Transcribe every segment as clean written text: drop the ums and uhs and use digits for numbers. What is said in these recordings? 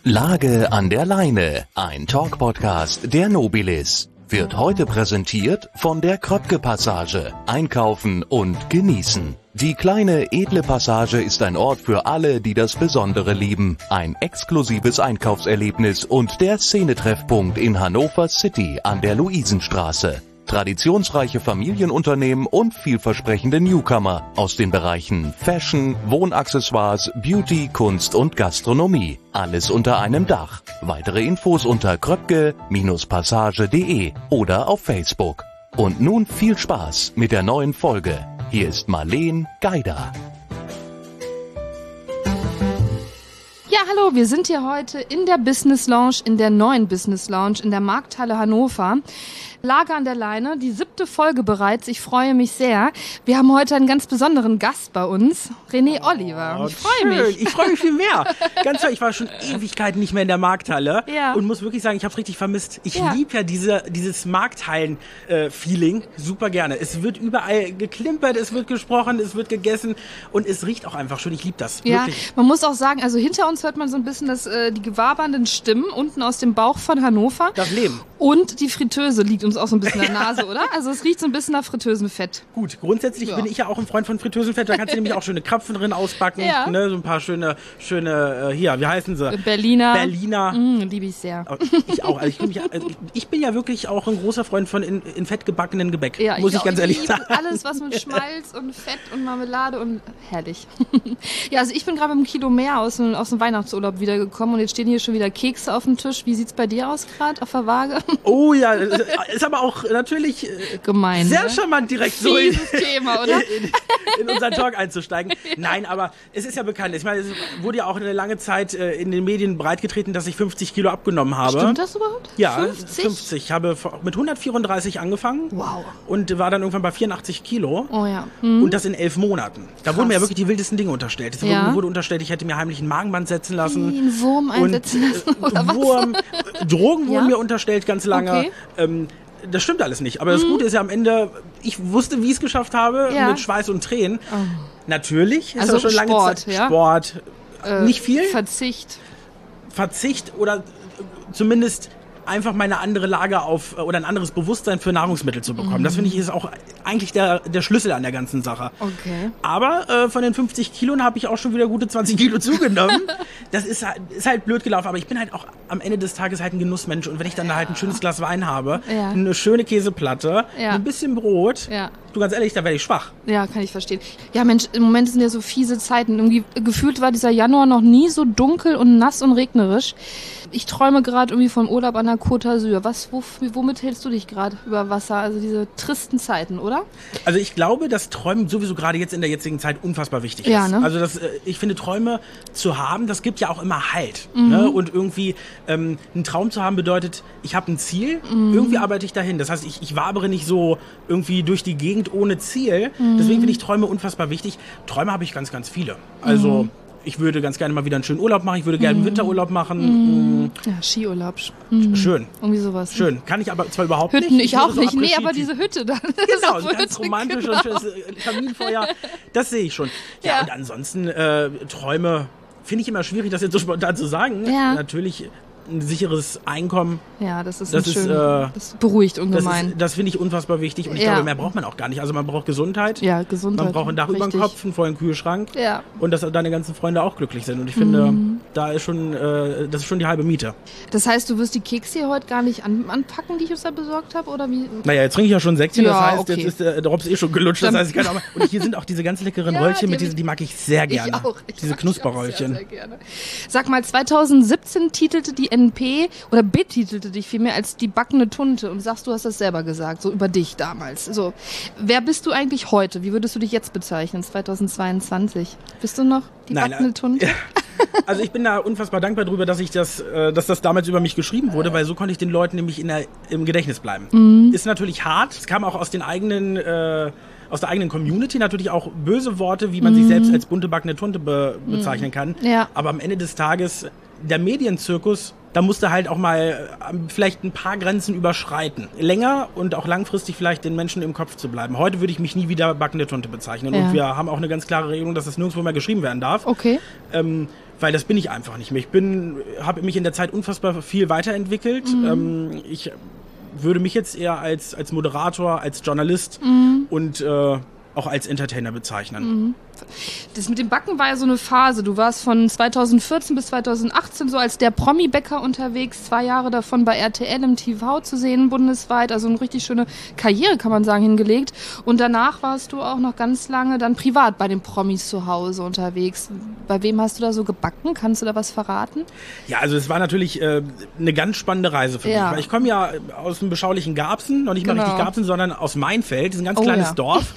Lage an der Leine, ein Talk-Podcast der Nobilis, wird heute präsentiert von der Kröpke-Passage. Einkaufen und genießen. Die kleine, edle Passage ist ein Ort für alle, die das Besondere lieben. Ein exklusives Einkaufserlebnis und der Szenetreffpunkt in Hannover City an der Luisenstraße. Traditionsreiche Familienunternehmen und vielversprechende Newcomer aus den Bereichen Fashion, Wohnaccessoires, Beauty, Kunst und Gastronomie. Alles unter einem Dach. Weitere Infos unter kröpke-passage.de oder auf Facebook. Und nun viel Spaß mit der neuen Folge. Hier ist Marleen Geider. Ja, hallo, wir sind hier heute in der Business Lounge, in der neuen Business Lounge in der Markthalle Hannover. Lage an der Leine, die 7. Folge bereits. Ich freue mich sehr. Wir haben heute einen ganz besonderen Gast bei uns, René Oliver. Ich freue mich. Ich freue mich viel mehr. Ganz toll, ich war schon Ewigkeiten nicht mehr in der Markthalle und muss wirklich sagen, ich habe es richtig vermisst. Ich liebe ja dieses Markthallen-Feeling super gerne. Es wird überall geklimpert, es wird gesprochen, es wird gegessen und es riecht auch einfach schön. Ich liebe das. Ja, wirklich. Man muss auch sagen, also hinter uns hört man so ein bisschen die gewabernden Stimmen unten aus dem Bauch von Hannover. Das Leben. Und die Fritteuse liegt uns auch so ein bisschen in der Nase, oder? Also es riecht so ein bisschen nach Fritteusenfett. Gut, grundsätzlich bin ich ja auch ein Freund von Fritteusenfett. Da kannst du nämlich auch schöne Krapfen drin ausbacken. Ne? So ein paar schöne hier, wie heißen sie? Berliner. Liebe ich sehr. Ich auch. Also ich bin ja wirklich auch ein großer Freund von in Fett gebackenen Gebäck. Ja, muss ich ganz ehrlich sagen. Alles, was mit Schmalz und Fett und Marmelade und herrlich. Ja, also ich bin gerade mit einem Kilo mehr aus dem Weihnachtsurlaub wiedergekommen und jetzt stehen hier schon wieder Kekse auf dem Tisch. Wie sieht's bei dir aus gerade auf der Waage? Oh ja, ist aber auch natürlich gemein, sehr charmant direkt so Thema, oder? In unseren Talk einzusteigen. Nein, aber es ist ja bekannt. Ich meine, es wurde ja auch eine lange Zeit in den Medien breitgetreten, dass ich 50 Kilo abgenommen habe. Stimmt das überhaupt? Ja, 50. Ich habe mit 134 angefangen. Wow. Und war dann irgendwann bei 84 Kilo. Oh ja. Und das in 11 Monaten. Da wurden mir ja wirklich die wildesten Dinge unterstellt. Es wurde unterstellt, ich hätte mir heimlich ein Magenband setzen lassen. Einen Wurm einsetzen lassen oder was? Drogen wurden mir unterstellt ganz lange. Okay. Das stimmt alles nicht. Aber das Gute ist ja am Ende, ich wusste, wie ich es geschafft habe, mit Schweiß und Tränen. Oh. Natürlich, ist also auch schon lange Zeit. Ja? Sport, nicht viel. Verzicht Oder zumindest einfach mal eine andere Lage oder ein anderes Bewusstsein für Nahrungsmittel zu bekommen. Das finde ich ist auch eigentlich der Schlüssel an der ganzen Sache. Okay. Aber von den 50 Kilo habe ich auch schon wieder gute 20 Kilo zugenommen. Das ist halt blöd gelaufen, aber ich bin halt auch am Ende des Tages halt ein Genussmensch und wenn ich dann da halt ein schönes Glas Wein habe, eine schöne Käseplatte, ein bisschen Brot, du ganz ehrlich, da werde ich schwach. Ja, kann ich verstehen. Ja Mensch, im Moment sind ja so fiese Zeiten. Irgendwie gefühlt war dieser Januar noch nie so dunkel und nass und regnerisch. Ich träume gerade irgendwie vom Urlaub an der Côte d'Azur. Womit hältst du dich gerade über Wasser? Also diese tristen Zeiten, oder? Also ich glaube, dass Träumen sowieso gerade jetzt in der jetzigen Zeit unfassbar wichtig ist. Ne? Also ich finde, Träume zu haben, das gibt ja auch immer Halt. Ne? Und irgendwie einen Traum zu haben bedeutet, ich habe ein Ziel, irgendwie arbeite ich dahin. Das heißt, ich wabere nicht so irgendwie durch die Gegend ohne Ziel. Deswegen finde ich Träume unfassbar wichtig. Träume habe ich ganz, ganz viele. Also ich würde ganz gerne mal wieder einen schönen Urlaub machen. Ich würde gerne einen Winterurlaub machen. Ja, Skiurlaub. Schön. Irgendwie sowas. Schön. Kann ich aber zwar überhaupt Hütten, nicht. Ich auch nicht. Nee, aber diese Hütte da. Genau, so ganz romantisch und schönes Kaminfeuer. Das sehe ich schon. Ja, und ansonsten Träume finde ich immer schwierig, das jetzt so spontan zu sagen. Ja. Natürlich ein sicheres Einkommen. Ja, das das beruhigt ungemein. Das finde ich unfassbar wichtig und ich glaube, mehr braucht man auch gar nicht. Also man braucht Gesundheit. Ja, Gesundheit. Man braucht ein Dach über dem Kopf, einen vollen Kühlschrank. Ja. Und dass deine ganzen Freunde auch glücklich sind. Und ich finde, das ist schon die halbe Miete. Das heißt, du wirst die Kekse hier heute gar nicht anpacken, die ich uns da besorgt habe? Oder wie? Naja, jetzt trinke ich ja schon Säckchen, das heißt, okay. Jetzt ist der Drops schon gelutscht. Das heißt, ich kann auch mal, und hier sind auch diese ganz leckeren Röllchen, die mag ich sehr gerne. Ich auch. Diese Knusperröllchen. Sehr gerne. Sag mal, 2017 titelte die NP oder betitelte dich vielmehr als die backene Tunte und sagst, du hast das selber gesagt, so über dich damals. So, wer bist du eigentlich heute? Wie würdest du dich jetzt bezeichnen, 2022? Bist du noch die backene Tunte? Also ich bin da unfassbar dankbar drüber, dass das damals über mich geschrieben wurde, weil so konnte ich den Leuten nämlich im Gedächtnis bleiben. Ist natürlich hart. Es kam auch aus der eigenen Community natürlich auch böse Worte, wie man sich selbst als bunte backene Tunte bezeichnen kann. Ja. Aber am Ende des Tages, der Medienzirkus, da musste halt auch mal vielleicht ein paar Grenzen überschreiten. Länger und auch langfristig vielleicht den Menschen im Kopf zu bleiben. Heute würde ich mich nie wieder backende Tunte bezeichnen. Und wir haben auch eine ganz klare Regelung, dass das nirgendwo mehr geschrieben werden darf. Okay. weil das bin ich einfach nicht mehr. Ich habe mich in der Zeit unfassbar viel weiterentwickelt. Ich würde mich jetzt eher als Moderator, als Journalist und auch als Entertainer bezeichnen. Das mit dem Backen war ja so eine Phase. Du warst von 2014 bis 2018 so als der Promi-Bäcker unterwegs, 2 Jahre davon bei RTL im TV zu sehen, bundesweit. Also eine richtig schöne Karriere, kann man sagen, hingelegt. Und danach warst du auch noch ganz lange dann privat bei den Promis zu Hause unterwegs. Bei wem hast du da so gebacken? Kannst du da was verraten? Ja, also es war natürlich eine ganz spannende Reise für mich. Weil ich komme ja aus dem beschaulichen Garbsen, noch nicht mal richtig Garbsen, sondern aus Mainfeld. Das ist ein ganz kleines Dorf.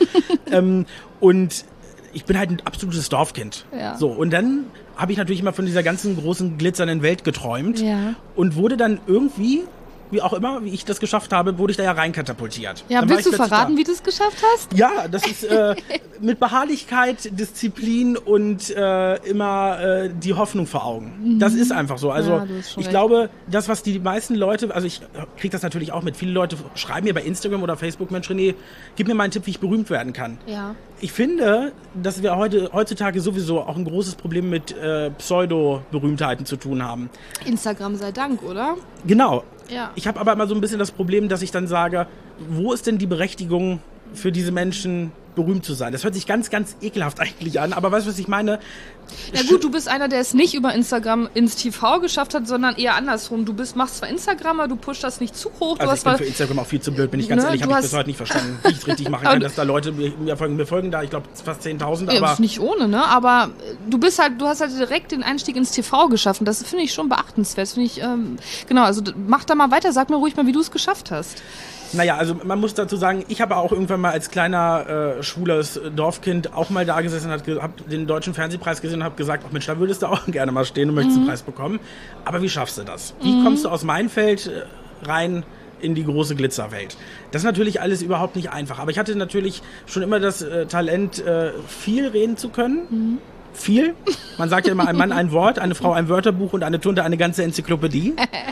Und ich bin halt ein absolutes Dorfkind. Ja. So, und dann habe ich natürlich immer von dieser ganzen großen, glitzernden Welt geträumt und wurde dann irgendwie, wie auch immer, wie ich das geschafft habe, wurde ich da ja reinkatapultiert. Ja, willst du verraten, wie du es geschafft hast? Ja, das ist mit Beharrlichkeit, Disziplin und immer die Hoffnung vor Augen. Das ist einfach so. Also ich glaube, das, was die meisten Leute, also ich kriege das natürlich auch mit, viele Leute schreiben mir bei Instagram oder Facebook, Mensch René, gib mir mal einen Tipp, wie ich berühmt werden kann. Ja. Ich finde, dass wir heutzutage sowieso auch ein großes Problem mit Pseudo-Berühmtheiten zu tun haben. Instagram sei Dank, oder? Genau. Ja. Ich habe aber immer so ein bisschen das Problem, dass ich dann sage, wo ist denn die Berechtigung für diese Menschen, berühmt zu sein? Das hört sich ganz, ganz ekelhaft eigentlich an, aber weißt du, was ich meine? Ja gut, du bist einer, der es nicht über Instagram ins TV geschafft hat, sondern eher andersrum. Du machst zwar Instagram, aber du pushst das nicht zu hoch. Also ich bin für Instagram auch viel zu blöd, bin ich ganz ehrlich, habe ich bis heute nicht verstanden, wie ich es richtig machen kann, dass da Leute mir folgen da, ich glaube fast 10.000, aber... Ja, nicht ohne, ne? Aber du hast halt direkt den Einstieg ins TV geschaffen, das finde ich schon beachtenswert, finde ich, genau, also mach da mal weiter, sag mir ruhig mal, wie du es geschafft hast. Naja, also man muss dazu sagen, ich habe auch irgendwann mal als kleiner schwules Dorfkind auch mal da gesessen und habe den Deutschen Fernsehpreis gesehen und habe gesagt, ach Mensch, da würdest du auch gerne mal stehen und möchtest einen Preis bekommen. Aber wie schaffst du das? Wie kommst du aus Mainfeld rein in die große Glitzerwelt? Das ist natürlich alles überhaupt nicht einfach. Aber ich hatte natürlich schon immer das Talent, viel reden zu können. Viel. Man sagt ja immer, ein Mann ein Wort, eine Frau ein Wörterbuch und eine Tunte eine ganze Enzyklopädie.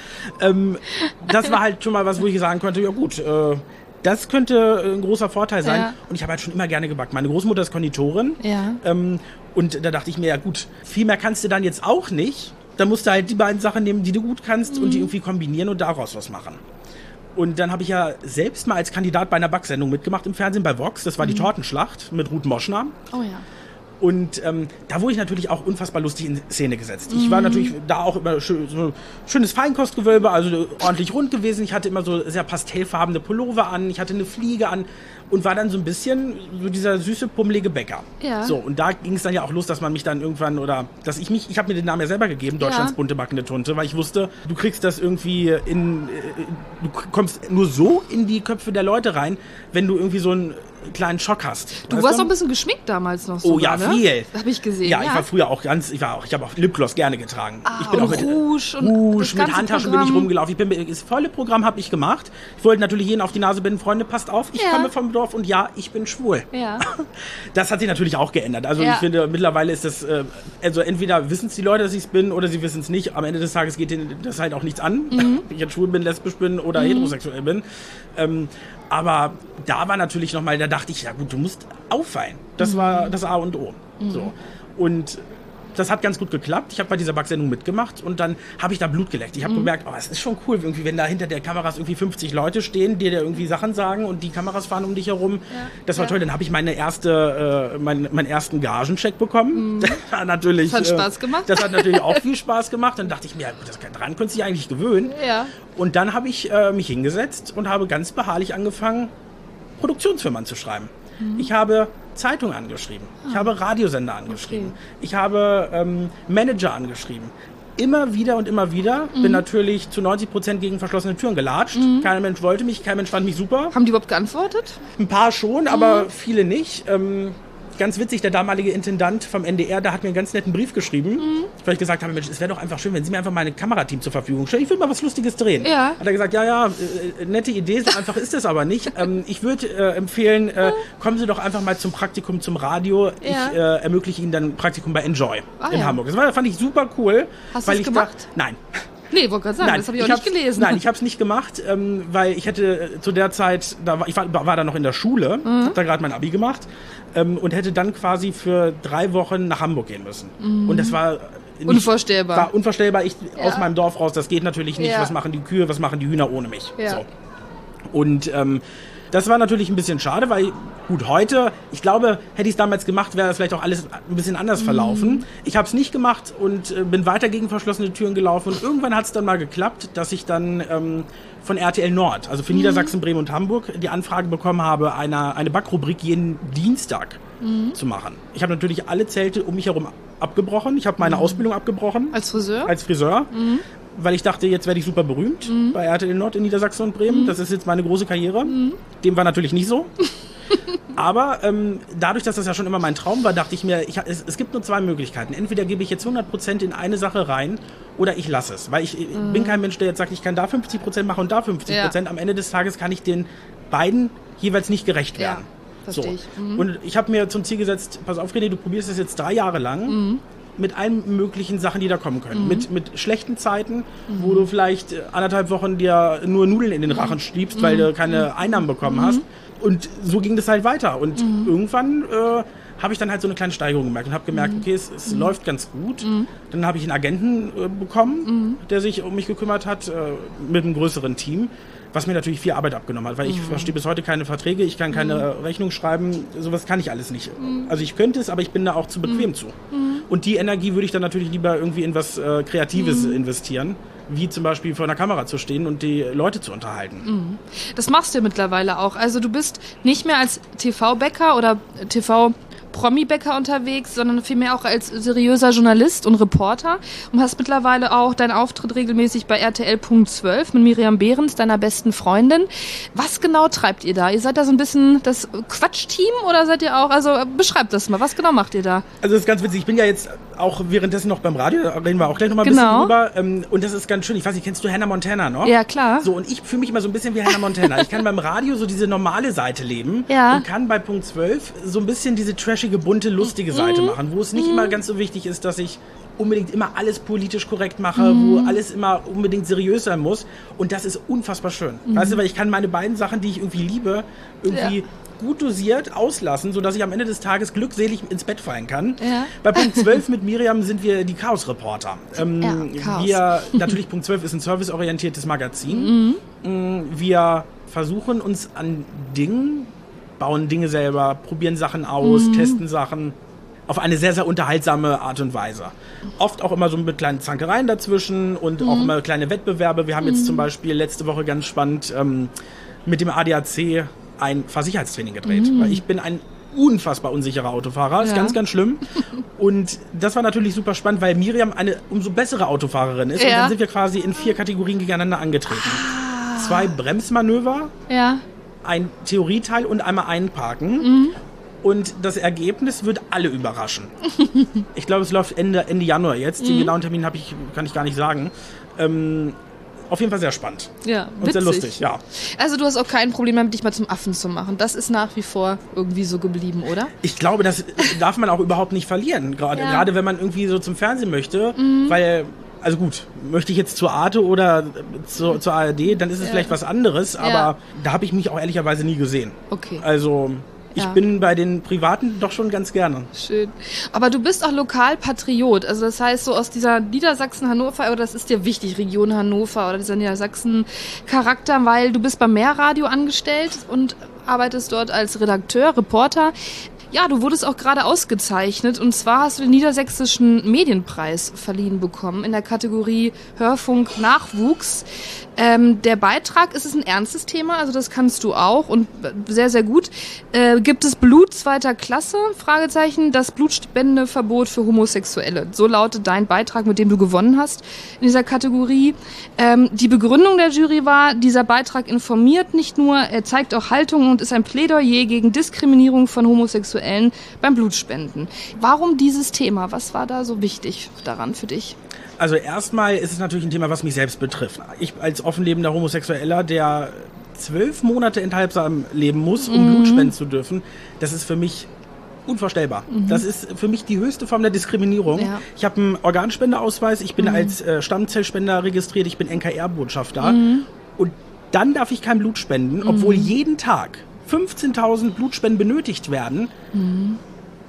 Das war halt schon mal was, wo ich sagen konnte, ja gut, das könnte ein großer Vorteil sein. Ja. Und ich habe halt schon immer gerne gebacken. Meine Großmutter ist Konditorin. Ja. Und da dachte ich mir, ja gut, viel mehr kannst du dann jetzt auch nicht. Da musst du halt die beiden Sachen nehmen, die du gut kannst und die irgendwie kombinieren und daraus was machen. Und dann habe ich ja selbst mal als Kandidat bei einer Backsendung mitgemacht im Fernsehen bei Vox. Das war die Tortenschlacht mit Ruth Moschner. Oh ja. Und da wurde ich natürlich auch unfassbar lustig in Szene gesetzt. Ich war natürlich da auch immer so schönes Feinkostgewölbe, also ordentlich rund gewesen. Ich hatte immer so sehr pastellfarbene Pullover an, ich hatte eine Fliege an und war dann so ein bisschen so dieser süße, pummelige Bäcker. Ja. So, und da ging es dann ja auch los, dass man mich dann irgendwann ich habe mir den Namen ja selber gegeben, Deutschlands bunte backende Tunte, weil ich wusste, du kriegst das irgendwie du kommst nur so in die Köpfe der Leute rein, wenn du irgendwie so einen kleinen Schock hast. Du warst doch ein bisschen geschminkt damals noch so. Oh ja, ne? viel. Hab ich gesehen. Ja, ich war früher auch ich habe auch Lipgloss gerne getragen. Ich bin und auch mit Rouge mit Handtaschen bin ich rumgelaufen. Das volle Programm habe ich gemacht. Ich wollte natürlich jeden auf die Nase binden, Freunde, passt auf, ich komme vom Dorf und ja, ich bin schwul. Ja. Das hat sich natürlich auch geändert. Also ich finde, mittlerweile ist das, also entweder wissen es die Leute, dass ich es bin, oder sie wissen es nicht. Am Ende des Tages geht denen das halt auch nichts an, ob ich jetzt schwul bin, lesbisch bin oder heterosexuell bin. Aber da war natürlich nochmal, da dachte ich, ja gut, du musst auffallen. Das war das A und O. So. Und das hat ganz gut geklappt. Ich habe bei dieser Backsendung mitgemacht und dann habe ich da Blut geleckt. Ich habe gemerkt, es ist schon cool, irgendwie, wenn da hinter der Kameras irgendwie 50 Leute stehen, die dir irgendwie Sachen sagen und die Kameras fahren um dich herum. Ja. Das war toll. Dann habe ich meinen ersten Gagencheck bekommen. Das hat natürlich, das hat Spaß gemacht. Das hat natürlich auch viel Spaß gemacht. Dann dachte ich mir, daran könntest du dich eigentlich gewöhnen. Ja. Und dann habe ich mich hingesetzt und habe ganz beharrlich angefangen, Produktionsfirmen zu schreiben. Ich habe Zeitungen angeschrieben. Ich habe Radiosender angeschrieben. Okay. Ich habe Manager angeschrieben. Immer wieder und immer wieder. Bin natürlich zu 90% gegen verschlossene Türen gelatscht. Kein Mensch wollte mich, kein Mensch fand mich super. Haben die überhaupt geantwortet? Ein paar schon, aber viele nicht. Ganz witzig, der damalige Intendant vom NDR, der hat mir einen ganz netten Brief geschrieben, weil ich gesagt habe, Mensch, es wäre doch einfach schön, wenn Sie mir einfach mal ein Kamerateam zur Verfügung stellen. Ich will mal was Lustiges drehen. Ja. Hat er gesagt, nette Idee, so einfach ist es aber nicht. Ich würde empfehlen, kommen Sie doch einfach mal zum Praktikum zum Radio. Ja. Ich ermögliche Ihnen dann ein Praktikum bei Enjoy in Hamburg. Das fand ich super cool. Hast du es gemacht? Nein. Nee, wollte gerade sagen, das habe ich auch nicht gelesen. Nein, ich habe es nicht gemacht, weil ich hätte zu der Zeit, ich war da noch in der Schule, habe da gerade mein Abi gemacht und hätte dann quasi für 3 Wochen nach Hamburg gehen müssen. Und das war unvorstellbar. War unvorstellbar. Ich aus meinem Dorf raus, das geht natürlich nicht. Was machen die Kühe, was machen die Hühner ohne mich? Ja. So. Und das war natürlich ein bisschen schade, weil, gut, heute, ich glaube, hätte ich es damals gemacht, wäre das vielleicht auch alles ein bisschen anders verlaufen. Ich habe es nicht gemacht und bin weiter gegen verschlossene Türen gelaufen. Und irgendwann hat es dann mal geklappt, dass ich dann von RTL Nord, also für Niedersachsen, Bremen und Hamburg, die Anfrage bekommen habe, eine Backrubrik jeden Dienstag zu machen. Ich habe natürlich alle Zelte um mich herum abgebrochen. Ich habe meine Ausbildung abgebrochen. Als Friseur? Als Friseur. Weil ich dachte, jetzt werde ich super berühmt bei RTL Nord in Niedersachsen und Bremen. Das ist jetzt meine große Karriere. Dem war natürlich nicht so. Aber dadurch, dass das ja schon immer mein Traum war, dachte ich mir, es gibt nur zwei Möglichkeiten. Entweder gebe ich jetzt 100% in eine Sache rein oder ich lasse es. Weil ich bin kein Mensch, der jetzt sagt, ich kann da 50% machen und da 50%. Ja. Am Ende des Tages kann ich den beiden jeweils nicht gerecht werden. Verstehe ich. Und ich habe mir zum Ziel gesetzt, pass auf, René, du probierst das jetzt 3 Jahre lang. Mit allen möglichen Sachen, die da kommen können. Mit schlechten Zeiten, wo du vielleicht 1,5 Wochen dir nur Nudeln in den Rachen schiebst, weil du keine Einnahmen bekommen hast. Und so ging das halt weiter. Und irgendwann habe ich dann halt so eine kleine Steigerung gemerkt und habe gemerkt, okay, es läuft ganz gut. Dann habe ich einen Agenten bekommen, der sich um mich gekümmert hat, mit einem größeren Team. Was mir natürlich viel Arbeit abgenommen hat, weil ich verstehe bis heute keine Verträge, ich kann keine Rechnung schreiben, sowas kann ich alles nicht. Also ich könnte es, aber ich bin da auch zu bequem zu. Und die Energie würde ich dann natürlich lieber irgendwie in was Kreatives investieren, wie zum Beispiel vor einer Kamera zu stehen und die Leute zu unterhalten. Das machst du ja mittlerweile auch. Also du bist nicht mehr als TV-Bäcker oder TV-Promi-Bäcker unterwegs, sondern vielmehr auch als seriöser Journalist und Reporter und hast mittlerweile auch deinen Auftritt regelmäßig bei RTL Punkt 12 mit Miriam Behrens, deiner besten Freundin. Was genau treibt ihr da? Ihr seid da so ein bisschen das Quatsch-Team oder seid ihr auch, also beschreibt das mal, was genau macht ihr da? Also das ist ganz witzig, ich bin ja jetzt auch währenddessen noch beim Radio, da reden wir auch gleich noch mal ein bisschen drüber. Und das ist ganz schön, ich weiß nicht, kennst du Hannah Montana noch? Ja, klar. So, und ich fühle mich immer so ein bisschen wie Hannah Montana. Ich kann beim Radio so diese normale Seite leben und kann bei Punkt 12 so ein bisschen diese trashige, bunte, lustige Seite machen, wo es nicht immer ganz so wichtig ist, dass ich unbedingt immer alles politisch korrekt mache, wo alles immer unbedingt seriös sein muss. Und das ist unfassbar schön. Weißt du, weil ich kann meine beiden Sachen, die ich irgendwie liebe, irgendwie gut dosiert auslassen, sodass ich am Ende des Tages glückselig ins Bett fallen kann. Ja. Bei Punkt 12 mit Miriam sind wir die Chaos-Reporter. Chaos. Natürlich Punkt 12 ist ein serviceorientiertes Magazin. Wir versuchen uns an Dingen, bauen Dinge selber, probieren Sachen aus, testen Sachen auf eine sehr, sehr unterhaltsame Art und Weise. Oft auch immer so mit kleinen Zankereien dazwischen und auch immer kleine Wettbewerbe. Wir haben jetzt zum Beispiel letzte Woche ganz spannend mit dem ADAC ein Fahrsicherheitstraining gedreht. Weil ich bin ein unfassbar unsicherer Autofahrer. Ist ganz, ganz schlimm. Und das war natürlich super spannend, weil Miriam eine umso bessere Autofahrerin ist. Und dann sind wir quasi in 4 Kategorien gegeneinander angetreten. 2 Bremsmanöver, ein Theorieteil und einmal Einparken. Und das Ergebnis wird alle überraschen. Ich glaube, es läuft Ende Januar jetzt. Den genauen Termin kann ich gar nicht sagen. Auf jeden Fall sehr spannend. Ja, und sehr lustig, ja. Also du hast auch kein Problem damit, dich mal zum Affen zu machen. Das ist nach wie vor irgendwie so geblieben, oder? Ich glaube, das darf man auch überhaupt nicht verlieren. Gerade wenn man irgendwie so zum Fernsehen möchte, weil... Also gut, möchte ich jetzt zur Arte oder zur ARD, dann ist es vielleicht was anderes, aber da habe ich mich auch ehrlicherweise nie gesehen. Okay. Also ich bin bei den Privaten doch schon ganz gerne. Schön. Aber du bist auch Lokalpatriot, also das heißt so aus dieser Niedersachsen-Hannover, oder das ist dir wichtig, Region Hannover oder dieser Niedersachsen-Charakter, weil du bist beim Meerradio angestellt und arbeitest dort als Redakteur, Reporter. Ja, du wurdest auch gerade ausgezeichnet und zwar hast du den Niedersächsischen Medienpreis verliehen bekommen in der Kategorie Hörfunk Nachwuchs. Der Beitrag, ist es ein ernstes Thema, also das kannst du auch und sehr, sehr gut. Gibt es Blut zweiter Klasse? Fragezeichen, das Blutspendeverbot für Homosexuelle. So lautet dein Beitrag, mit dem du gewonnen hast in dieser Kategorie. Die Begründung der Jury war, dieser Beitrag informiert nicht nur, er zeigt auch Haltung und ist ein Plädoyer gegen Diskriminierung von Homosexuellen beim Blutspenden. Warum dieses Thema? Was war da so wichtig daran für dich? Also erstmal ist es natürlich ein Thema, was mich selbst betrifft. Ich als offenlebender Homosexueller, der 12 Monate enthaltsam leben muss, um Blut spenden zu dürfen, das ist für mich unvorstellbar. Das ist für mich die höchste Form der Diskriminierung. Ja. Ich habe einen Organspendeausweis, ich bin als Stammzellspender registriert, ich bin NKR-Botschafter und dann darf ich kein Blut spenden, obwohl jeden Tag 15.000 Blutspenden benötigt werden.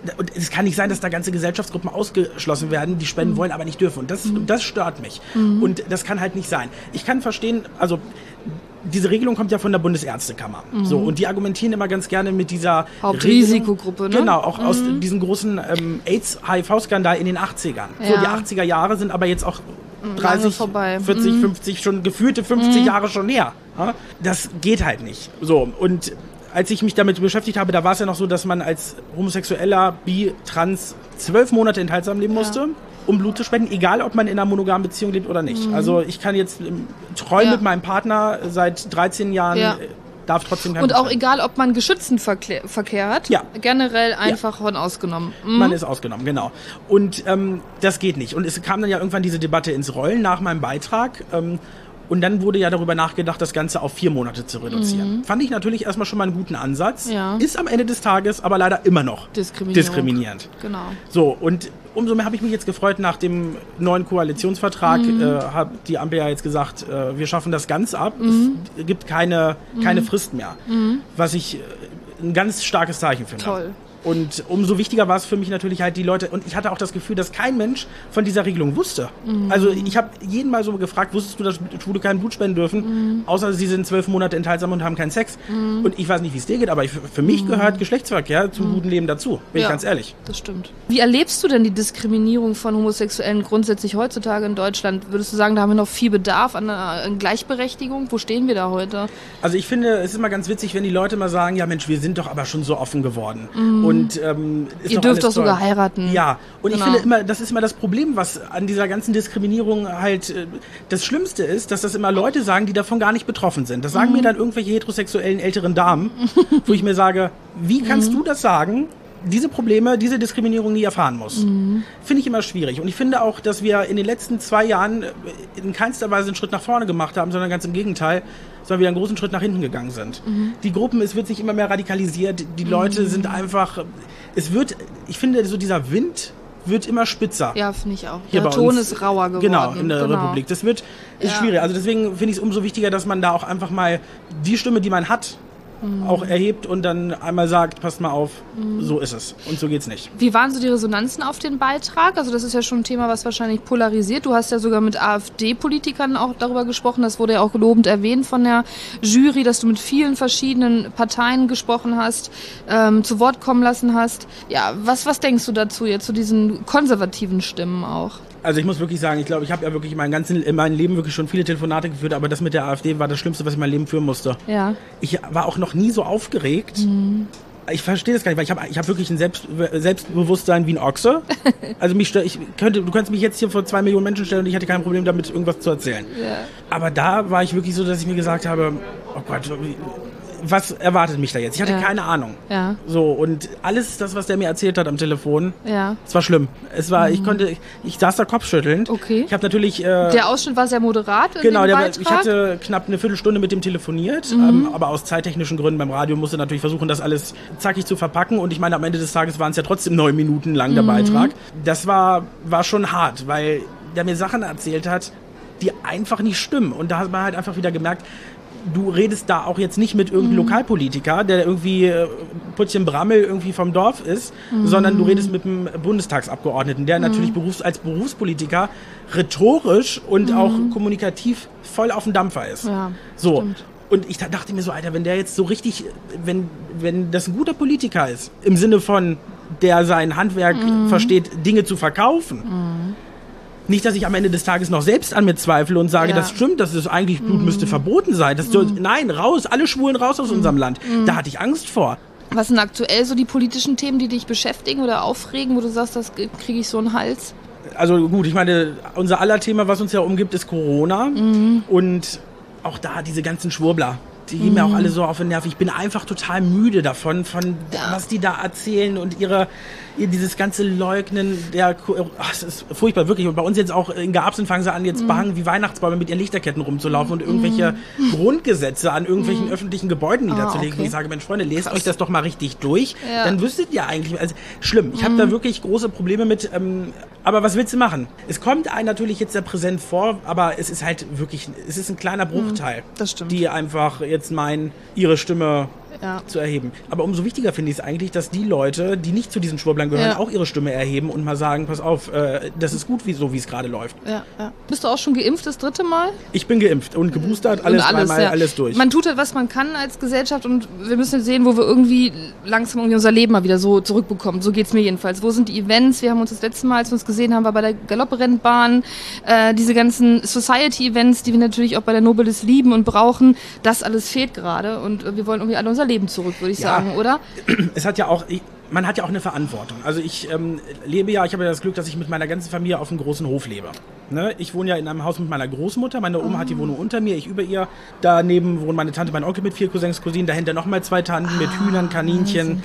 und es kann nicht sein, dass da ganze Gesellschaftsgruppen ausgeschlossen werden, die spenden wollen, aber nicht dürfen. Und das stört mich. Und das kann halt nicht sein. Ich kann verstehen, also diese Regelung kommt ja von der Bundesärztekammer. So, und die argumentieren immer ganz gerne mit dieser Hauptrisikogruppe, ne? Genau, auch aus diesem großen AIDS-HIV-Skandal in den 80ern. So, die 80er Jahre sind aber jetzt auch 30, 40, 50, schon gefühlte 50 Jahre schon her. Ja? Das geht halt nicht. So, und als ich mich damit beschäftigt habe, da war es ja noch so, dass man als homosexueller, trans 12 Monate enthaltsam leben musste, um Blut zu spenden, egal ob man in einer monogamen Beziehung lebt oder nicht. Also ich kann jetzt treu mit meinem Partner seit 13 Jahren, darf trotzdem kein Und auch spenden. egal, ob man Geschützenverkehr hat, generell einfach von ausgenommen. Man ist ausgenommen, genau. Und das geht nicht. Und es kam dann ja irgendwann diese Debatte ins Rollen nach meinem Beitrag. Und dann wurde ja darüber nachgedacht, das Ganze auf 4 Monate zu reduzieren. Fand ich natürlich erstmal schon mal einen guten Ansatz. Ja. Ist am Ende des Tages aber leider immer noch diskriminierend. Genau. So, und umso mehr habe ich mich jetzt gefreut, nach dem neuen Koalitionsvertrag hat die Ampel ja jetzt gesagt, wir schaffen das ganz ab. Es gibt keine Frist mehr. Was ich ein ganz starkes Zeichen finde. Toll. Und umso wichtiger war es für mich natürlich halt die Leute, und ich hatte auch das Gefühl, dass kein Mensch von dieser Regelung wusste. Also ich habe jeden mal so gefragt, wusstest du, dass Schwule kein Blut spenden dürfen, außer sie sind 12 Monate enthaltsam und haben keinen Sex. Und ich weiß nicht, wie es dir geht, aber für mich gehört Geschlechtsverkehr zum guten Leben dazu, bin ich ganz ehrlich. Das stimmt. Wie erlebst du denn die Diskriminierung von Homosexuellen grundsätzlich heutzutage in Deutschland? Würdest du sagen, da haben wir noch viel Bedarf an Gleichberechtigung? Wo stehen wir da heute? Also ich finde, es ist immer ganz witzig, wenn die Leute mal sagen, ja Mensch, wir sind doch aber schon so offen geworden. Und ihr dürft doch sogar heiraten. Ja, und ich finde immer, das ist immer das Problem, was an dieser ganzen Diskriminierung halt das Schlimmste ist, dass das immer Leute sagen, die davon gar nicht betroffen sind. Das sagen mir dann irgendwelche heterosexuellen älteren Damen, wo ich mir sage, wie kannst du das sagen, diese Probleme, diese Diskriminierung nie erfahren muss? Finde ich immer schwierig. Und ich finde auch, dass wir in den letzten 2 Jahren in keinster Weise einen Schritt nach vorne gemacht haben, sondern ganz im Gegenteil, sondern wir einen großen Schritt nach hinten gegangen sind. Die Gruppen, es wird sich immer mehr radikalisiert, die Leute sind einfach, ich finde, so dieser Wind wird immer spitzer. Ja, finde ich auch. Der Ton ist rauer geworden. Genau, in der Republik. Das ist schwierig. Also deswegen finde ich es umso wichtiger, dass man da auch einfach mal die Stimme, die man hat, auch erhebt und dann einmal sagt, passt mal auf, so ist es und so geht's nicht. Wie waren so die Resonanzen auf den Beitrag? Also das ist ja schon ein Thema, was wahrscheinlich polarisiert. Du hast ja sogar mit AfD-Politikern auch darüber gesprochen, das wurde ja auch lobend erwähnt von der Jury, dass du mit vielen verschiedenen Parteien gesprochen hast, zu Wort kommen lassen hast. Ja, was denkst du dazu jetzt, zu diesen konservativen Stimmen auch? Also ich muss wirklich sagen, ich glaube, ich habe ja wirklich in meinem Leben wirklich schon viele Telefonate geführt, aber das mit der AfD war das Schlimmste, was ich in meinem Leben führen musste. Ja. Ich war auch noch nie so aufgeregt. Ich verstehe das gar nicht, weil ich hab wirklich ein Selbstbewusstsein wie ein Ochse. Also du könntest mich jetzt hier vor 2 Millionen Menschen stellen und ich hätte kein Problem damit, irgendwas zu erzählen. Ja. Aber da war ich wirklich so, dass ich mir gesagt habe, oh Gott, was erwartet mich da jetzt? Ich hatte keine Ahnung. Ja. So, und alles das, was der mir erzählt hat am Telefon, es war schlimm. Es war, ich saß da kopfschüttelnd. Okay. Ich habe natürlich... der Ausschnitt war sehr moderat in dem Beitrag? Ich hatte knapp eine Viertelstunde mit dem telefoniert, aber aus zeittechnischen Gründen beim Radio musste natürlich versuchen, das alles zackig zu verpacken. Und ich meine, am Ende des Tages waren es ja trotzdem 9 Minuten lang der Beitrag. Das war schon hart, weil der mir Sachen erzählt hat, die einfach nicht stimmen. Und da hat man halt einfach wieder gemerkt, du redest da auch jetzt nicht mit irgendeinem Lokalpolitiker, der irgendwie Puttchen Brammel irgendwie vom Dorf ist, sondern du redest mit einem Bundestagsabgeordneten, der natürlich als Berufspolitiker rhetorisch und auch kommunikativ voll auf dem Dampfer ist. Ja, so. Stimmt. Und ich dachte mir so, Alter, wenn der jetzt so richtig, wenn das ein guter Politiker ist, im Sinne von, der sein Handwerk versteht, Dinge zu verkaufen, nicht, dass ich am Ende des Tages noch selbst an mir zweifle und sage, das stimmt, das ist eigentlich, Blut müsste verboten sein. Nein, raus, alle Schwulen raus aus unserem Land. Da hatte ich Angst vor. Was sind aktuell so die politischen Themen, die dich beschäftigen oder aufregen, wo du sagst, das kriege ich so einen Hals? Also gut, ich meine, unser aller Thema, was uns ja umgibt, ist Corona. Und auch da diese ganzen Schwurbler. Die gehen mir auch alle so auf den Nerv. Ich bin einfach total müde davon, was die da erzählen und dieses ganze Leugnen es ist furchtbar, wirklich. Und bei uns jetzt auch in Garbsen fangen sie an, jetzt behangen wie Weihnachtsbäume mit ihren Lichterketten rumzulaufen und irgendwelche Grundgesetze an irgendwelchen öffentlichen Gebäuden niederzulegen. Okay. Und ich sage, Mensch, Freunde, lest euch das doch mal richtig durch. Ja. Dann wüsstet ihr eigentlich, also schlimm. Ich habe da wirklich große Probleme mit, aber was willst du machen? Es kommt einem natürlich jetzt sehr präsent vor, aber es ist halt wirklich, es ist ein kleiner Bruchteil, das stimmt. Die einfach jetzt meinen, ihre Stimme zu erheben. Aber umso wichtiger finde ich es eigentlich, dass die Leute, die nicht zu diesen Schwurblern gehören, auch ihre Stimme erheben und mal sagen, pass auf, das ist gut, wie es gerade läuft. Ja. Bist du auch schon geimpft das 3. Mal? Ich bin geimpft und geboostert, alles durch. Man tut halt, was man kann als Gesellschaft und wir müssen sehen, wo wir irgendwie langsam unser Leben mal wieder so zurückbekommen. So geht's mir jedenfalls. Wo sind die Events? Wir haben uns das letzte Mal, als wir uns gesehen haben, war bei der Galopprennbahn, diese ganzen Society-Events, die wir natürlich auch bei der Nobilis lieben und brauchen, das alles fehlt gerade und wir wollen irgendwie alle unser Leben zurück, würde ich sagen, oder? Es hat ja auch, man hat ja auch eine Verantwortung. Also ich habe ja das Glück, dass ich mit meiner ganzen Familie auf einem großen Hof lebe. Ne? Ich wohne ja in einem Haus mit meiner Großmutter, meine Oma hat die Wohnung unter mir, ich über ihr. Daneben wohnen meine Tante, mein Onkel mit 4 Cousins, Cousinen, dahinter nochmal 2 Tanten mit Hühnern, Kaninchen.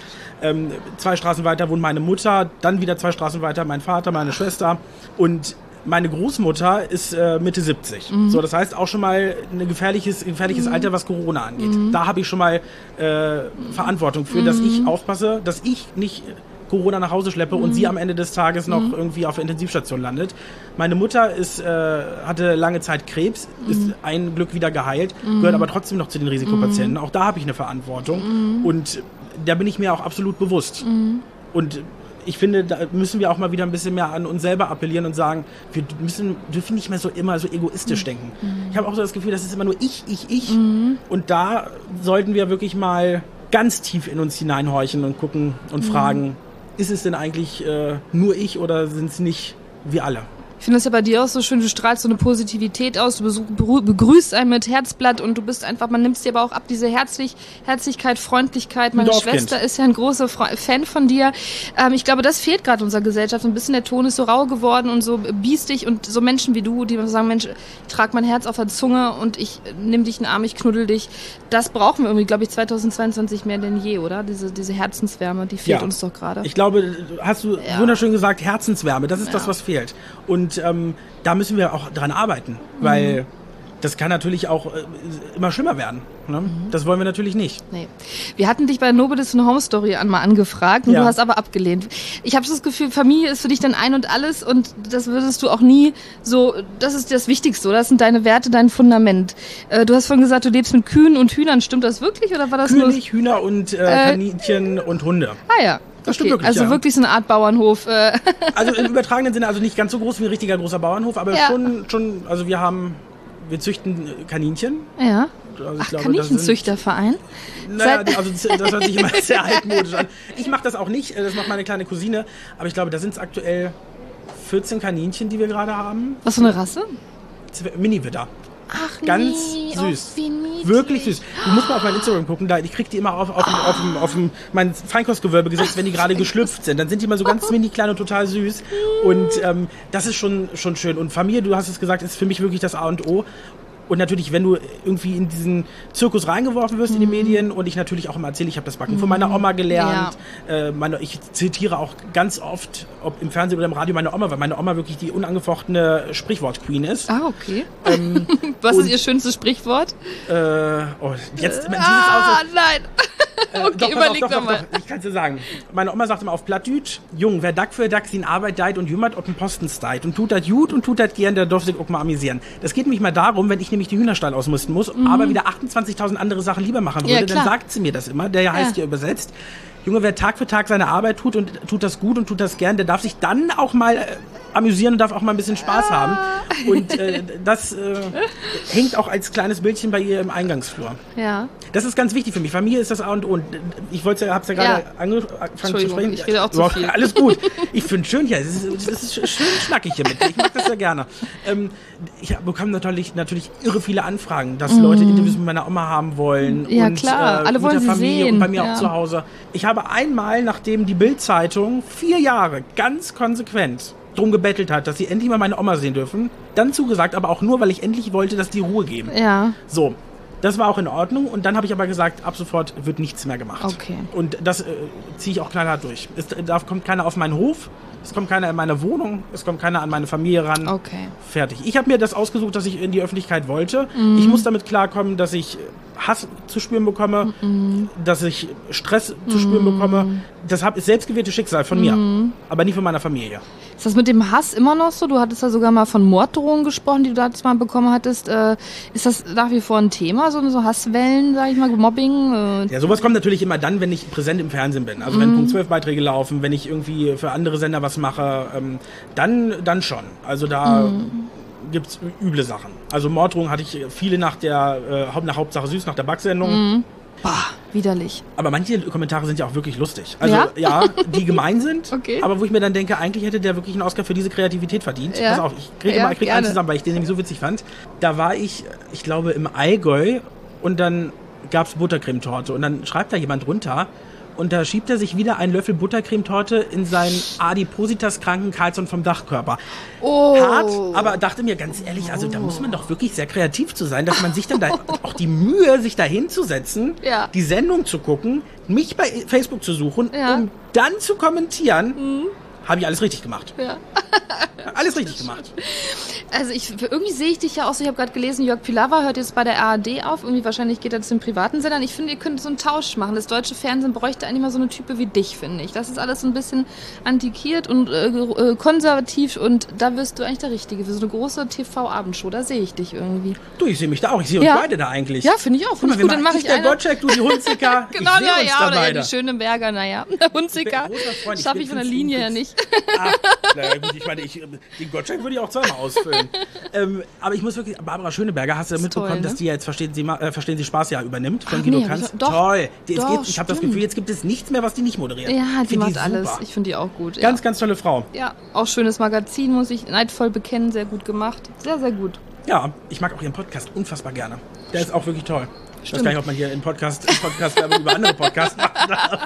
2 Straßen weiter wohnt meine Mutter, dann wieder 2 Straßen weiter mein Vater, meine Schwester und meine Großmutter ist Mitte 70. So, das heißt auch schon mal ein gefährliches Alter, was Corona angeht. Da habe ich schon mal Verantwortung für, dass ich aufpasse, dass ich nicht Corona nach Hause schleppe und sie am Ende des Tages noch irgendwie auf der Intensivstation landet. Meine Mutter hatte lange Zeit Krebs, ist ein Glück wieder geheilt, gehört aber trotzdem noch zu den Risikopatienten. Auch da habe ich eine Verantwortung und da bin ich mir auch absolut bewusst. Und ich finde, da müssen wir auch mal wieder ein bisschen mehr an uns selber appellieren und sagen, wir dürfen nicht mehr immer so egoistisch denken. Ich habe auch so das Gefühl, das ist immer nur ich. Und da sollten wir wirklich mal ganz tief in uns hineinhorchen und gucken und fragen, ist es denn eigentlich nur ich oder sind es nicht wir alle? Ich finde das ja bei dir auch so schön, du strahlst so eine Positivität aus, du begrüßt einen mit Herzblatt und du bist einfach, man nimmt es dir aber auch ab, diese Herzlichkeit, Freundlichkeit. Meine Schwester ist ja ein großer Fan von dir. Ich glaube, das fehlt gerade unserer Gesellschaft. Ein bisschen der Ton ist so rau geworden und so biestig und so Menschen wie du, die sagen, Mensch, ich trage mein Herz auf der Zunge und ich nimm dich in den Arm, ich knuddel dich. Das brauchen wir irgendwie, glaube ich, 2022 mehr denn je, oder? Diese Herzenswärme, die fehlt uns doch gerade. Ich glaube, hast du wunderschön gesagt, Herzenswärme, das ist das, was fehlt. Und da müssen wir auch dran arbeiten, weil das kann natürlich auch immer schlimmer werden. Ne? Das wollen wir natürlich nicht. Nee. Wir hatten dich bei der Nobilis und Home Story mal angefragt und du hast aber abgelehnt. Ich habe das Gefühl, Familie ist für dich dann ein und alles und das würdest du auch nie so, das ist das Wichtigste, oder? Das sind deine Werte, dein Fundament. Du hast vorhin gesagt, du lebst mit Kühen und Hühnern. Stimmt das wirklich oder war das nur... Hühner und Kaninchen und Hunde. Ah ja. Das stimmt wirklich, also wirklich so eine Art Bauernhof. Also im übertragenen Sinne, also nicht ganz so groß wie ein richtiger großer Bauernhof, aber schon, also wir züchten Kaninchen. Ja. Also ich glaube, Kaninchenzüchterverein? Naja, also das hört sich immer sehr altmodisch an. Ich mache das auch nicht, das macht meine kleine Cousine, aber ich glaube, da sind es aktuell 14 Kaninchen, die wir gerade haben. Was für eine Rasse? Mini-Widder. Ach, ganz süß. Wirklich süß. Du musst mal auf mein Instagram gucken, ich krieg die immer auf mein Feinkostgewölbe gesetzt, wenn die gerade geschlüpft sind. Dann sind die immer so ganz mini klein und total süß. Und das ist schon schön. Und Familie, du hast es gesagt, ist für mich wirklich das A und O. Und natürlich, wenn du irgendwie in diesen Zirkus reingeworfen wirst in die Medien und ich natürlich auch immer erzähle, ich habe das Backen von meiner Oma gelernt. Ja. Ich zitiere auch ganz oft, ob im Fernsehen oder im Radio, meine Oma, weil meine Oma wirklich die unangefochtene Sprichwort-Queen ist. Ah, okay. Was ist ihr schönstes Sprichwort? Jetzt dieses nein. Okay, überleg doch mal. Ich kann es dir sagen. Meine Oma sagt immer auf Plattdütsch, Jung, wer Dack für Dack sin Arbeit deit und jümmert ob ein Posten steit und tut das gut und tut das gern, der darf sich auch mal amüsieren. Das geht nämlich mal darum, wenn ich nämlich die Hühnerstall ausmisten muss, aber wieder 28.000 andere Sachen lieber machen würde, dann sagt sie mir das immer, der heißt ja übersetzt, Junge, wer Tag für Tag seine Arbeit tut und tut das gut und tut das gern, der darf sich dann auch mal amüsieren und darf auch mal ein bisschen Spaß haben. Und das hängt auch als kleines Bildchen bei ihr im Eingangsflur. Ja. Das ist ganz wichtig für mich. Familie ist das A und O. Und ich hab's ja gerade angefangen zu sprechen. Ich rede auch zu viel. Alles gut. Ich finde es schön hier. Es ist schön schnackig hier mit. Ich mag das sehr gerne. Ich bekomme natürlich irre viele Anfragen, dass Leute Interviews mit meiner Oma haben wollen. Ja, und, klar. Alle wollen mit der sie Familie sehen. Und bei mir auch zu Hause. Ich habe einmal, nachdem die Bild-Zeitung 4 Jahre ganz konsequent drum gebettelt hat, dass sie endlich mal meine Oma sehen dürfen, dann zugesagt, aber auch nur, weil ich endlich wollte, dass die Ruhe geben. Ja. So, das war auch in Ordnung und dann habe ich aber gesagt, ab sofort wird nichts mehr gemacht. Okay. Und das ziehe ich auch knallhart durch. Da kommt keiner auf meinen Hof, es kommt keiner in meine Wohnung, es kommt keiner an meine Familie ran. Okay. Fertig. Ich habe mir das ausgesucht, dass ich in die Öffentlichkeit wollte. Ich muss damit klarkommen, dass ich Hass zu spüren bekomme, dass ich Stress zu spüren bekomme. Das ist selbstgewähltes Schicksal von mir, aber nicht von meiner Familie. Ist das mit dem Hass immer noch so? Du hattest da sogar mal von Morddrohungen gesprochen, die du da mal bekommen hattest. Ist das nach wie vor ein Thema, so Hasswellen, sag ich mal, Mobbing? Ja, sowas kommt natürlich immer dann, wenn ich präsent im Fernsehen bin. Also wenn Punkt 12 Beiträge laufen, wenn ich irgendwie für andere Sender was mache, dann schon. Also da gibt's üble Sachen. Also Morddrohungen hatte ich viele nach Hauptsache Süß, nach der Backsendung. Bah, widerlich. Aber manche Kommentare sind ja auch wirklich lustig. Also ja die gemein sind, okay. Aber wo ich mir dann denke, eigentlich hätte der wirklich einen Oscar für diese Kreativität verdient. Ja. Pass auf, ich krieg einen zusammen, weil ich den nämlich so witzig fand. Da war ich glaube im Allgäu und dann gab's Buttercremetorte und dann schreibt da jemand runter und da schiebt er sich wieder einen Löffel Buttercremetorte in seinen Adipositas-kranken Karlsson vom Dachkörper. Oh. Hart, aber dachte mir ganz ehrlich, also da muss man doch wirklich sehr kreativ zu sein, dass man sich dann da auch die Mühe, sich da hinzusetzen, die Sendung zu gucken, mich bei Facebook zu suchen, um dann zu kommentieren. Habe ich alles richtig gemacht. Ja. Alles richtig gemacht. Also irgendwie sehe ich dich ja auch so, ich habe gerade gelesen, Jörg Pilawa hört jetzt bei der ARD auf, irgendwie wahrscheinlich geht er zu den privaten Sendern. Ich finde, ihr könnt so einen Tausch machen. Das deutsche Fernsehen bräuchte eigentlich mal so eine Type wie dich, finde ich. Das ist alles so ein bisschen antiquiert und konservativ und da wirst du eigentlich der Richtige für so eine große TV-Abendshow. Da sehe ich dich irgendwie. Du, ich sehe mich da auch. Ich sehe uns beide da eigentlich. Ja, finde ich auch. Find ich gut. Dann mache ich der Gottschalk, du die Hunziker. Genau, oder die Schöneberger, Der Hunziker schaffe ich von der Linie her nicht. Ach, naja, gut, ich meine, den Gottschalk würde ich auch zweimal ausfüllen. Aber ich muss wirklich, Barbara Schöneberger, hast du ja mitbekommen, toll, ne? Dass die ja jetzt Verstehen Sie Spaß ja übernimmt von Guido Kanz? Toll. Ich habe das Gefühl, jetzt gibt es nichts mehr, was die nicht moderiert. Ja, die macht alles. Ich finde die auch gut. Ganz, ganz tolle Frau. Ja, auch schönes Magazin, muss ich neidvoll bekennen, sehr gut gemacht. Sehr, sehr gut. Ja, ich mag auch ihren Podcast unfassbar gerne. Der ist auch wirklich toll. Ich weiß gar nicht, ob man hier im Podcast über andere Podcasts machen darf.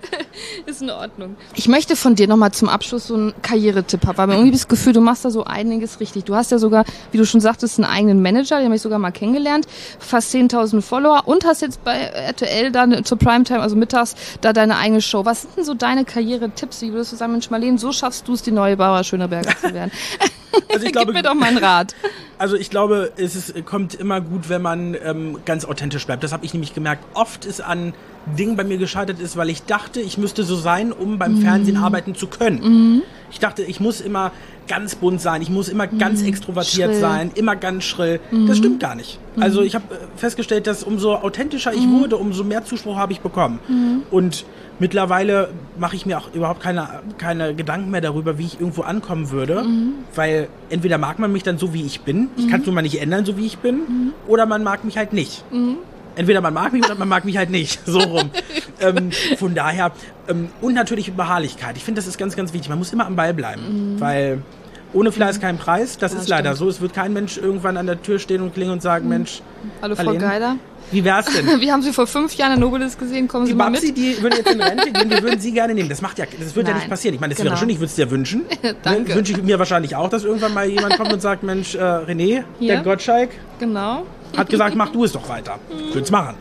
Ist in Ordnung. Ich möchte von dir nochmal zum Abschluss so einen Karrieretipp haben, weil mir irgendwie das Gefühl, du machst da so einiges richtig. Du hast ja sogar, wie du schon sagtest, einen eigenen Manager, den habe ich sogar mal kennengelernt, fast 10.000 Follower und hast jetzt bei RTL dann zur Primetime, also mittags, da deine eigene Show. Was sind denn so deine Karrieretipps? Wie würdest du sagen, Mensch Marlene, so schaffst du es, die neue Barbara Schöneberger zu werden? Also ich glaube, gib mir doch mal einen Rat. Also ich glaube, kommt immer gut, wenn man ganz authentisch bleibt. Das habe ich nämlich gemerkt. Oft ist an Dingen bei mir gescheitert ist, weil ich dachte, ich müsste so sein, um beim Fernsehen arbeiten zu können. Ich dachte, ich muss immer ganz bunt sein, ich muss immer ganz extrovertiert sein, immer ganz schrill. Das stimmt gar nicht. Also ich habe festgestellt, dass umso authentischer ich wurde, umso mehr Zuspruch habe ich bekommen. Und mittlerweile mache ich mir auch überhaupt keine Gedanken mehr darüber, wie ich irgendwo ankommen würde, weil entweder mag man mich dann so, wie ich bin, ich kann es nun mal nicht ändern, so wie ich bin, oder man mag mich halt nicht. Entweder man mag mich oder man mag mich halt nicht, so rum. Von daher, und natürlich Beharrlichkeit. Ich finde, das ist ganz, ganz wichtig. Man muss immer am Ball bleiben, weil ohne Fleiß kein Preis, das ist leider so. Es wird kein Mensch irgendwann an der Tür stehen und klingeln und sagen, Mensch, hallo Frau Geider. Wie wär's denn? Wir haben Sie vor 5 Jahren in Nobilis gesehen, kommen Sie mal mit. Die Babsi, die würde jetzt in Rente gehen, wir würden Sie gerne nehmen. Das wird ja nicht passieren. Ich meine, das wäre schön, ich würde es dir wünschen. Danke. Wünsche ich mir wahrscheinlich auch, dass irgendwann mal jemand kommt und sagt, Mensch, René, der Gottschalk hat gesagt, mach du es doch weiter. Ich würde es machen.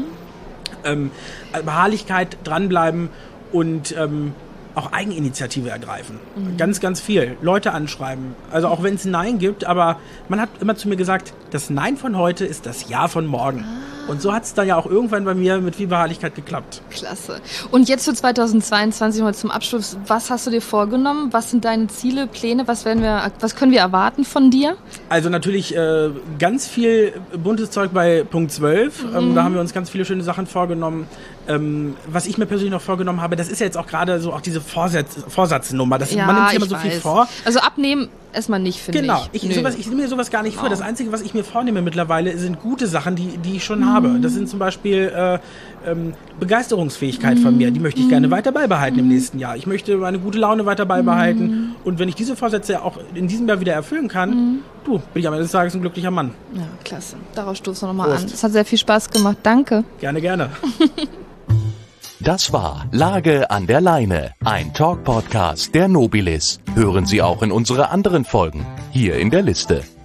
Beharrlichkeit, dranbleiben und auch Eigeninitiative ergreifen. Ganz, ganz viel. Leute anschreiben. Also auch wenn es ein Nein gibt, aber man hat immer zu mir gesagt, das Nein von heute ist das Ja von morgen. Und so hat es dann ja auch irgendwann bei mir mit viel Beharrlichkeit geklappt. Klasse. Und jetzt für 2022 mal zum Abschluss. Was hast du dir vorgenommen? Was sind deine Ziele, Pläne? Was können wir erwarten von dir? Also natürlich ganz viel buntes Zeug bei Punkt 12. Da haben wir uns ganz viele schöne Sachen vorgenommen. Was ich mir persönlich noch vorgenommen habe, das ist ja jetzt auch gerade so auch diese Vorsatznummer. Man nimmt sich immer so viel vor. Also abnehmen erstmal nicht, finde ich. Genau, ich nehme mir sowas gar nicht vor. Das Einzige, was ich mir vornehme mittlerweile, sind gute Sachen, die ich schon habe. Das sind zum Beispiel Begeisterungsfähigkeit von mir. Die möchte ich gerne weiter beibehalten im nächsten Jahr. Ich möchte meine gute Laune weiter beibehalten. Und wenn ich diese Vorsätze auch in diesem Jahr wieder erfüllen kann, bin ich am Ende des Tages ein glücklicher Mann. Ja, klasse. Darauf stoßen wir nochmal an. Das hat sehr viel Spaß gemacht. Danke. Gerne, gerne. Das war Lage an der Leine, ein Talk-Podcast der Nobilis. Hören Sie auch in unsere anderen Folgen, hier in der Liste.